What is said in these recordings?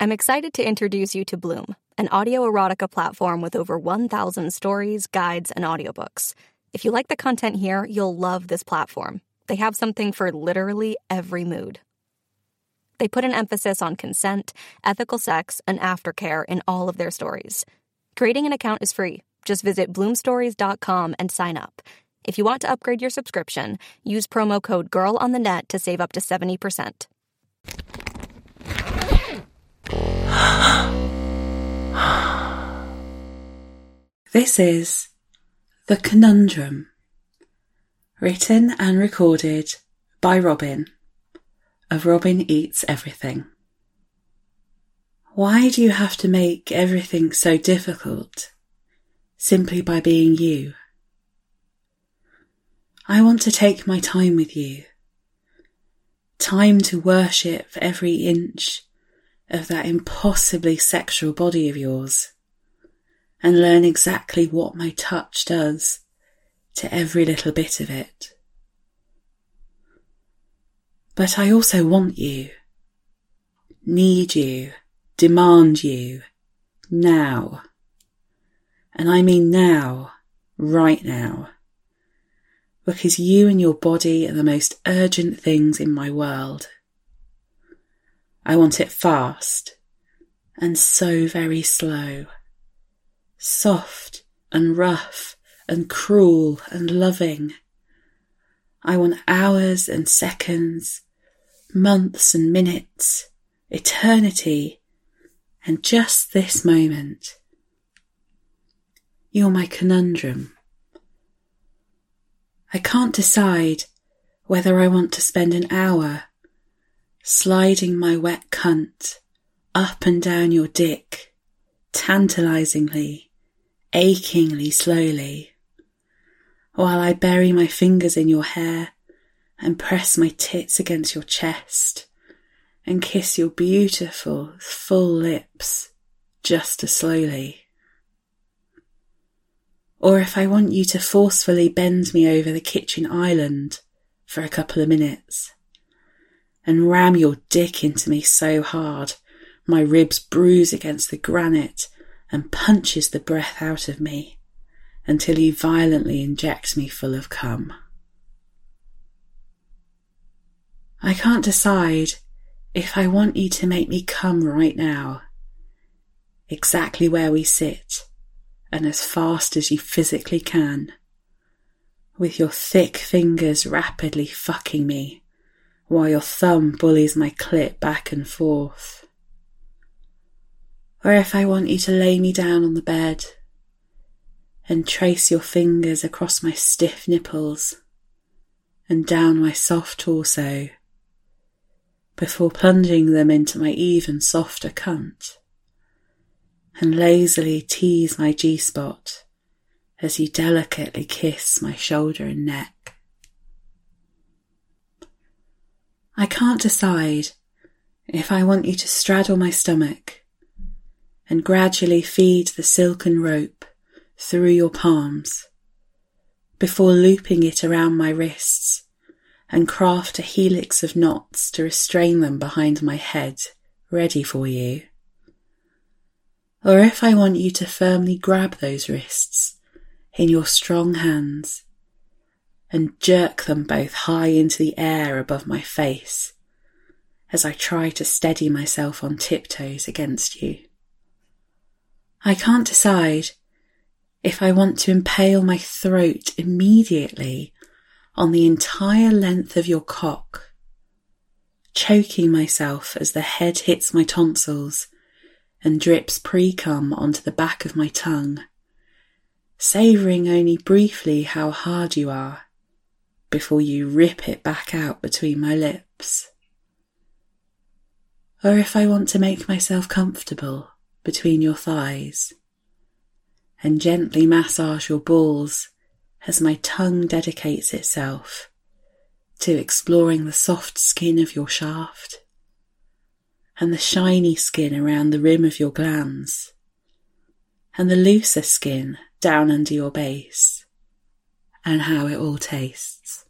I'm excited to introduce you to Bloom, an audio erotica platform with over 1,000 stories, guides, and audiobooks. If you like the content here, you'll love this platform. They have something for literally every mood. They put an emphasis on consent, ethical sex, and aftercare in all of their stories. Creating an account is free. Just visit bloomstories.com and sign up. If you want to upgrade your subscription, use promo code GIRLONTHENET to save up to 70%. This is The Conundrum, written and recorded by Robin, of Robin Eats Everything. Why do you have to make everything so difficult simply by being you? I want to take my time with you, time to worship every inch of that impossibly sexual body of yours, and learn exactly what my touch does to every little bit of it. But I also want you, need you, demand you, now. And I mean now, right now. Because you and your body are the most urgent things in my world. I want it fast and so very slow. Soft and rough and cruel and loving. I want hours and seconds, months and minutes, eternity, and just this moment. You're my conundrum. I can't decide whether I want to spend an hour sliding my wet cunt up and down your dick, tantalisingly, achingly slowly, while I bury my fingers in your hair and press my tits against your chest and kiss your beautiful, full lips just as slowly. Or if I want you to forcefully bend me over the kitchen island for a couple of minutes and ram your dick into me so hard my ribs bruise against the granite and punches the breath out of me until you violently inject me full of cum. I can't decide if I want you to make me come right now, exactly where we sit, and as fast as you physically can, with your thick fingers rapidly fucking me, while your thumb bullies my clit back and forth. Or if I want you to lay me down on the bed and trace your fingers across my stiff nipples and down my soft torso before plunging them into my even softer cunt, and lazily tease my G-spot as you delicately kiss my shoulder and neck. I can't decide if I want you to straddle my stomach and gradually feed the silken rope through your palms before looping it around my wrists and craft a helix of knots to restrain them behind my head, ready for you. Or if I want you to firmly grab those wrists in your strong hands and jerk them both high into the air above my face as I try to steady myself on tiptoes against you. I can't decide if I want to impale my throat immediately on the entire length of your cock, choking myself as the head hits my tonsils and drips pre-cum onto the back of my tongue, savouring only briefly how hard you are before you rip it back out between my lips. Or if I want to make myself comfortable between your thighs and gently massage your balls as my tongue dedicates itself to exploring the soft skin of your shaft and the shiny skin around the rim of your glans and the looser skin down under your base and how it all tastes.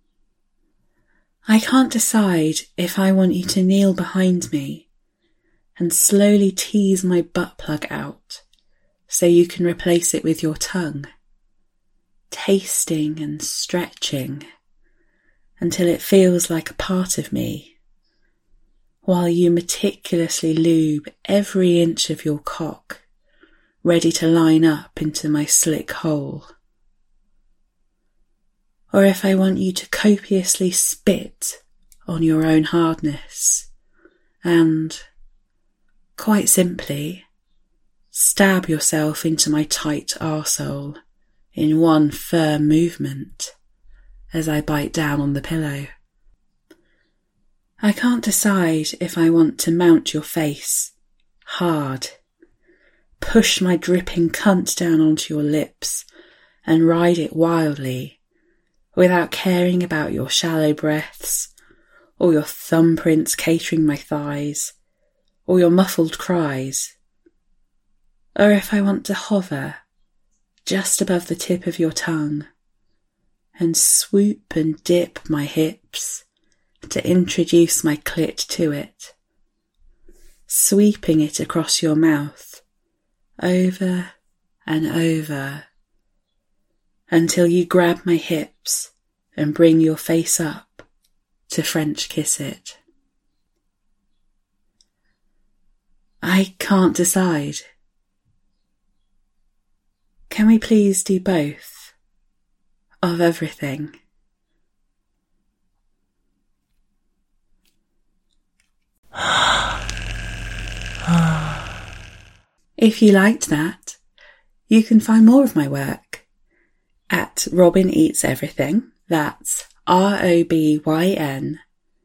I can't decide if I want you to kneel behind me and slowly tease my butt plug out so you can replace it with your tongue, tasting and stretching until it feels like a part of me, while you meticulously lube every inch of your cock, ready to line up into my slick hole. Or if I want you to copiously spit on your own hardness and, quite simply, stab yourself into my tight arsehole in one firm movement as I bite down on the pillow. I can't decide if I want to mount your face hard, push my dripping cunt down onto your lips and ride it wildly without caring about your shallow breaths or your thumbprints catering my thighs or your muffled cries, or if I want to hover just above the tip of your tongue and swoop and dip my hips to introduce my clit to it, sweeping it across your mouth over and over until you grab my hips and bring your face up to French kiss it. I can't decide. Can we please do both of everything? If you liked that, you can find more of my work at Robin Eats Everything. That's ROBYN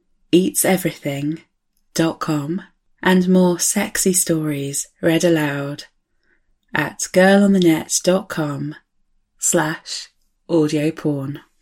eatseverything.com, and more sexy stories read aloud at girlonthenet.com/audioporn.